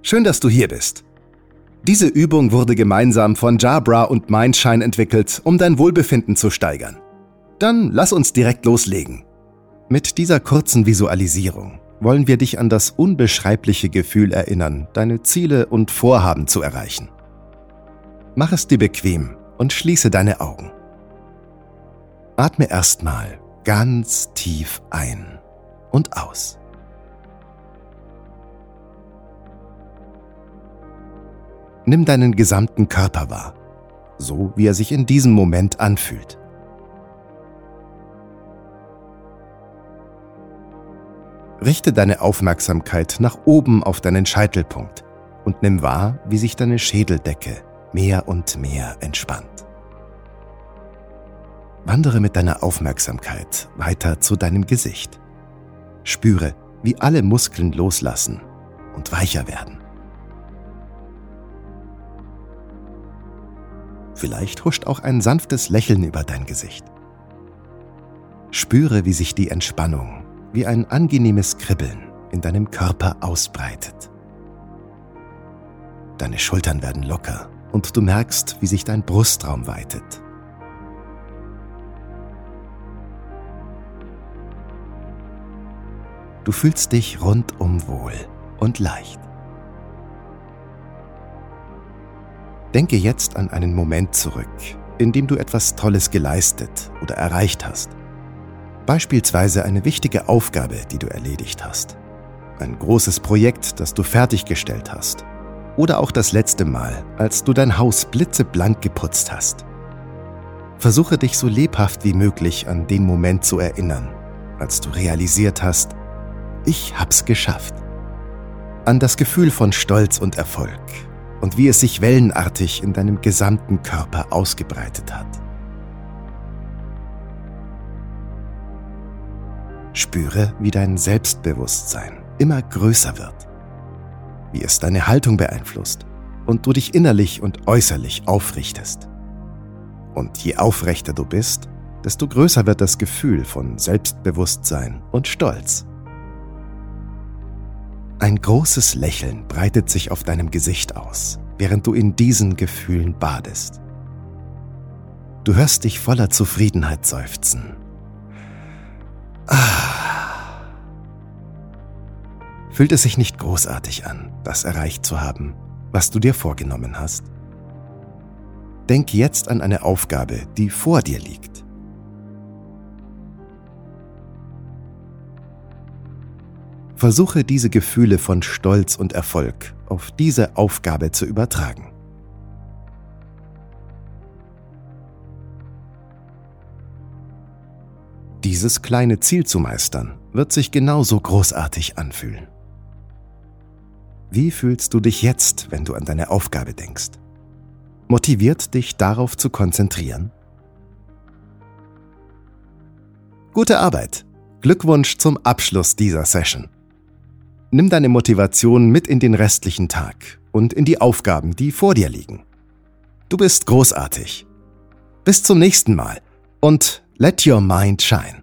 Schön, dass du hier bist. Diese Übung wurde gemeinsam von Jabra und Mindshine entwickelt, um dein Wohlbefinden zu steigern. Dann lass uns direkt loslegen. Mit dieser kurzen Visualisierung wollen wir dich an das unbeschreibliche Gefühl erinnern, deine Ziele und Vorhaben zu erreichen. Mach es dir bequem und schließe deine Augen. Atme erstmal ganz tief ein und aus. Nimm deinen gesamten Körper wahr, so wie er sich in diesem Moment anfühlt. Richte deine Aufmerksamkeit nach oben auf deinen Scheitelpunkt und nimm wahr, wie sich deine Schädeldecke mehr und mehr entspannt. Wandere mit deiner Aufmerksamkeit weiter zu deinem Gesicht. Spüre, wie alle Muskeln loslassen und weicher werden. Vielleicht huscht auch ein sanftes Lächeln über dein Gesicht. Spüre, wie sich die Entspannung wie ein angenehmes Kribbeln in deinem Körper ausbreitet. Deine Schultern werden locker und du merkst, wie sich dein Brustraum weitet. Du fühlst dich rundum wohl und leicht. Denke jetzt an einen Moment zurück, in dem du etwas Tolles geleistet oder erreicht hast. Beispielsweise eine wichtige Aufgabe, die du erledigt hast. Ein großes Projekt, das du fertiggestellt hast. Oder auch das letzte Mal, als du dein Haus blitzeblank geputzt hast. Versuche dich so lebhaft wie möglich an den Moment zu erinnern, als du realisiert hast, ich hab's geschafft. An das Gefühl von Stolz und Erfolg und wie es sich wellenartig in deinem gesamten Körper ausgebreitet hat. Spüre, wie dein Selbstbewusstsein immer größer wird, wie es deine Haltung beeinflusst und du dich innerlich und äußerlich aufrichtest. Und je aufrechter du bist, desto größer wird das Gefühl von Selbstbewusstsein und Stolz. Ein großes Lächeln breitet sich auf deinem Gesicht aus, während du in diesen Gefühlen badest. Du hörst dich voller Zufriedenheit seufzen. Fühlt es sich nicht großartig an, das erreicht zu haben, was du dir vorgenommen hast? Denk jetzt an eine Aufgabe, die vor dir liegt. Versuche diese Gefühle von Stolz und Erfolg auf diese Aufgabe zu übertragen. Dieses kleine Ziel zu meistern, wird sich genauso großartig anfühlen. Wie fühlst du dich jetzt, wenn du an deine Aufgabe denkst? Motiviert dich darauf zu konzentrieren? Gute Arbeit! Glückwunsch zum Abschluss dieser Session. Nimm deine Motivation mit in den restlichen Tag und in die Aufgaben, die vor dir liegen. Du bist großartig. Bis zum nächsten Mal und let your mind shine.